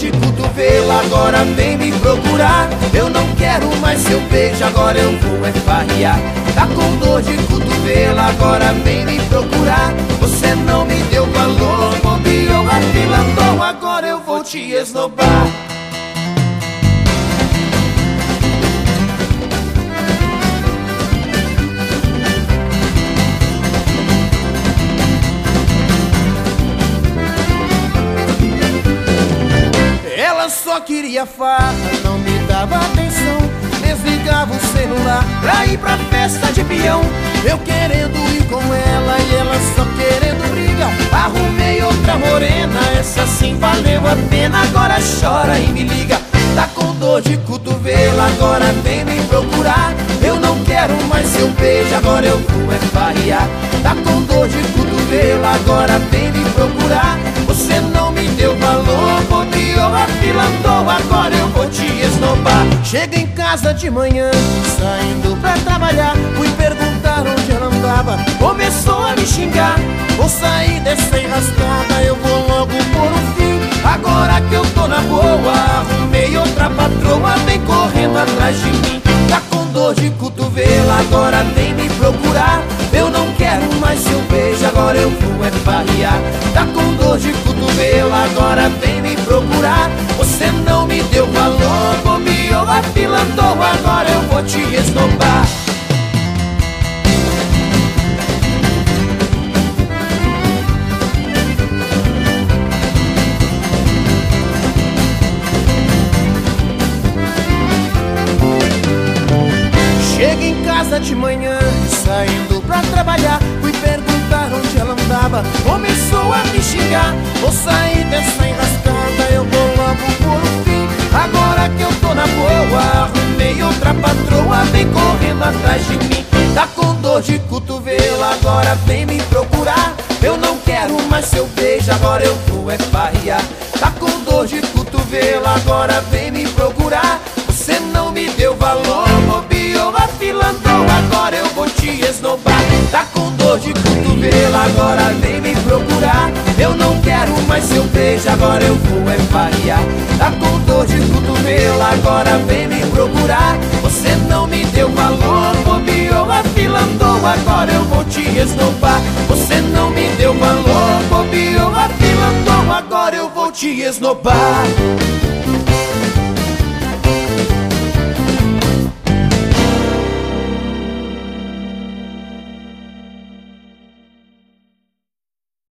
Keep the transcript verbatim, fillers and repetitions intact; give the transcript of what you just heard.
de cotovelo, agora vem me procurar. Eu não quero mais seu beijo, agora eu vou é farrear. Tá com dor de cotovelo, agora vem me procurar. Você não me deu valor, bobeou, afilantou, agora eu vou te esnobar. Ela só queria farra, não me dava atenção. Desligava o celular pra ir pra festa de peão. Eu querendo ir com ela e ela só querendo briga. Arrumei outra morena, essa sim valeu a pena. Agora chora e me liga. Tá com dor de cotovelo, agora vem me procurar. Eu não quero mais seu beijo, agora eu vou é farrear. Tá com dor de cotovelo, agora vem me procurar. Você não me deu valor, bobeou, afilantou, agora eu vou te esnobar. Chega em casa de manhã, saindo pra trabalhar, fui perguntar onde ela andava, começou a me xingar. Vou sair dessa enrascada, eu vou logo por um fim. Agora que eu tô na boa, arrumei outra patroa, vem correndo atrás de mim. Tá com dor de cotovelo, agora vem me procurar. Eu não quero mais seu beijo, agora eu vou é farrear. Tá com dor de cotovelo, agora vem me procurar. Você não me deu valor, bobeou, afilantou, agora eu vou te esnobar. Chega em casa de manhã, saindo pra trabalhar, fui perguntar onde ela andava, começou a me xingar. Vou sair dessa enrascada, eu vou logo por um fim. Agora que eu tô na boa, arrumei outra patroa, vem correndo atrás de mim. Tá com dor de cotovelo, agora vem me procurar. Eu não quero mais seu beijo, agora eu vou é farrear. Tá com dor de cotovelo, agora vem me procurar. Você não me deu valor, bobeou, afilantou, agora eu vou te esnobar. Tá com dor de cotovelo, agora vem me procurar. Eu não quero mais seu beijo, agora eu vou é farrear. Tá com dor de cotovelo, agora vem me procurar. Você não me deu valor, bobeou, afilantou, agora eu vou te esnobar. Você não me deu valor, bobeou, afilantou, agora eu vou te esnobar.